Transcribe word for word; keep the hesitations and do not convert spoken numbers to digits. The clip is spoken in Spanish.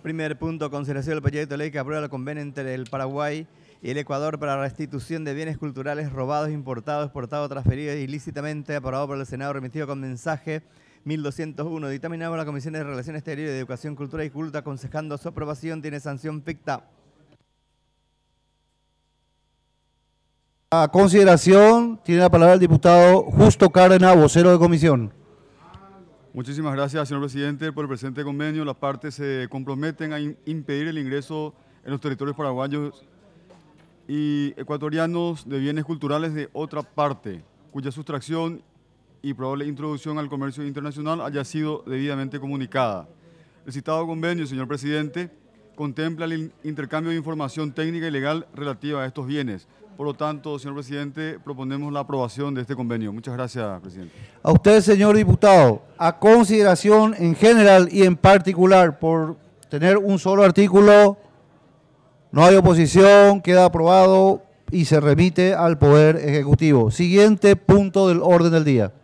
Primer punto, consideración del proyecto de ley que aprueba el convenio entre el Paraguay y el Ecuador para la restitución de bienes culturales robados, importados, exportados, transferidos ilícitamente, aprobado por el Senado, remitido con mensaje mil doscientos uno. Dictaminado por la Comisión de Relaciones Exteriores de Educación, Cultura y Culto, aconsejando su aprobación, tiene sanción ficta. A consideración, tiene la palabra el diputado Justo Cárdenas, vocero de comisión. Muchísimas gracias, señor presidente, por el presente convenio. Las partes se comprometen a impedir el ingreso en los territorios paraguayos y ecuatorianos de bienes culturales de otra parte, cuya sustracción y probable introducción al comercio internacional haya sido debidamente comunicada. El citado convenio, señor presidente, contempla el intercambio de información técnica y legal relativa a estos bienes. Por lo tanto, señor presidente, proponemos la aprobación de este convenio. Muchas gracias, presidente. A usted, señor diputado, a consideración en general y en particular por tener un solo artículo, no hay oposición, queda aprobado y se remite al Poder Ejecutivo. Siguiente punto del orden del día.